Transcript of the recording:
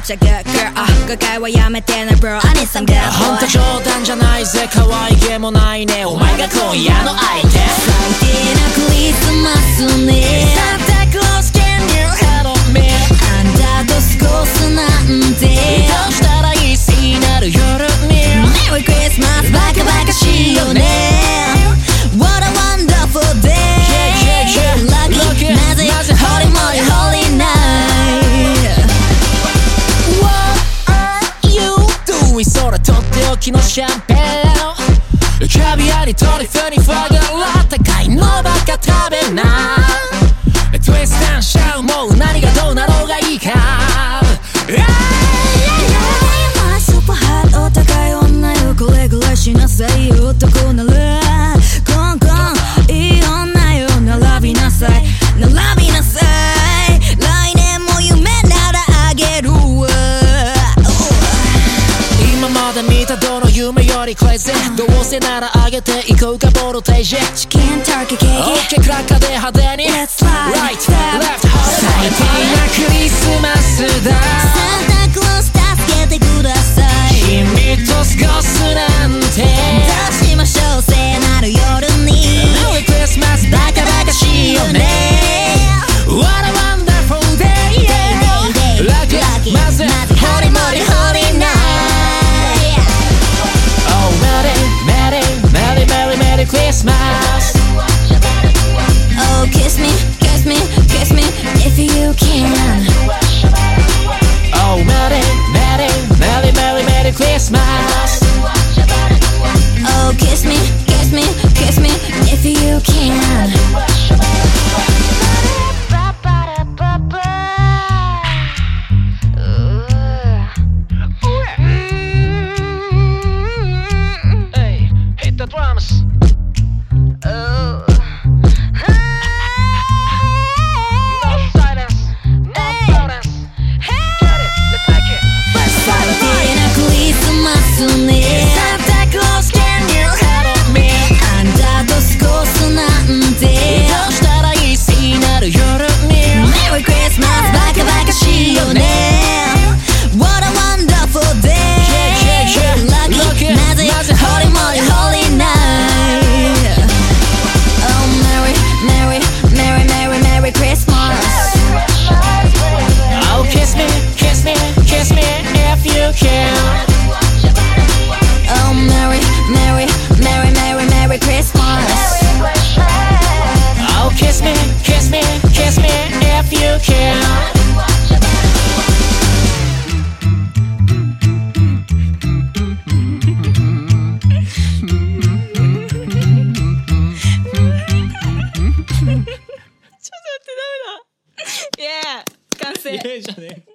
ちゃ good girl 誤解はやめてね bro I need some good boy ほんと冗談じゃないぜ可愛げもないねお前が今夜の相手最低なクリスマスね Santa Claus can you help me あんたと過ごすなんてどうしたらいい好きになる夜に Merry Christmas バカバカしいよね What a wonderful day Lucky なぜ Holy moly holy night What are you doing それとっておきのシャンペンキャビアにトリュフにフォアグラ高いのばっか食べないトイスタンしちゃうもう何がどうなろうがいいかスーパーハートお高い女よこれぐらいしなさいよ男ならコンコンいい女よ並びなさい並びなさい来年も夢ならあげるわ今まで見たどの夢よりクレイジーどうせなら上げていこうかボルテージチキンターキーケーキ OK クラッカーで派手に Let's slide Right left 最低なクリスマスだサンタクロース助けてください君と過ごすなんてどうしましょう聖なる夜に Merry Christmas バカバカしいよね What a wonderful day Lucky まず Holy moly holy night Oh Merry Merry Merry Merry Christmas Oh kiss me kiss me kiss me if you can Oh Merry Merry Merry Merry Merry Christmas Oh kiss me kiss me kiss me if you can Hey, hit the drums Oh No silence No silence Get it, let's take it First 最低なクリスマスね Santa Claus can you help me あんたと過ごすなんてどうしたらいい好きになる夜に Merry Christmas バカバカしいよね What a wonderful day Lucky なぜ Holy moly holy night Oh Merry Merry Merry Merry Merry Christmas Oh kiss me, kiss me, kiss me if you can Oh Merry Merry Merry Merry Merry Christmas Oh kiss me, kiss me, kiss me if you can Yeah 完成じゃね